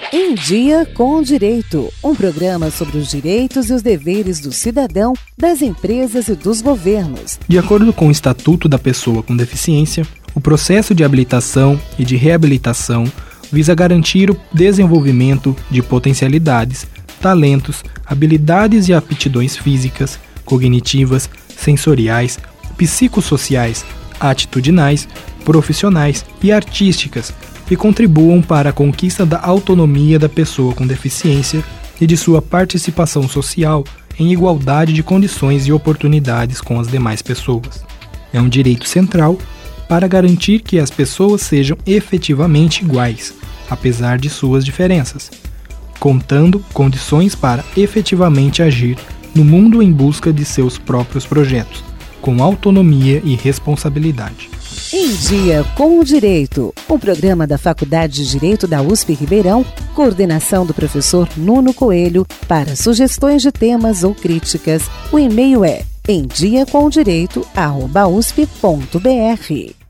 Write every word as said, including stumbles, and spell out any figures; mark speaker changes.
Speaker 1: Em Dia com o Direito, um programa sobre os direitos e os deveres do cidadão, das empresas e dos governos.
Speaker 2: De acordo com o Estatuto da Pessoa com Deficiência, o processo de habilitação e de reabilitação visa garantir o desenvolvimento de potencialidades, talentos, habilidades e aptidões físicas, cognitivas, sensoriais, psicossociais, atitudinais, profissionais e artísticas que contribuam para a conquista da autonomia da pessoa com deficiência e de sua participação social em igualdade de condições e oportunidades com as demais pessoas. É um direito central para garantir que as pessoas sejam efetivamente iguais, apesar de suas diferenças, contando condições para efetivamente agir no mundo em busca de seus próprios projetos, com autonomia e responsabilidade.
Speaker 1: Em Dia com o Direito, um programa da Faculdade de Direito da U S P Ribeirão, coordenação do professor Nuno Coelho. Para sugestões de temas ou críticas, o e-mail é em dia com direito arroba u s p ponto b r.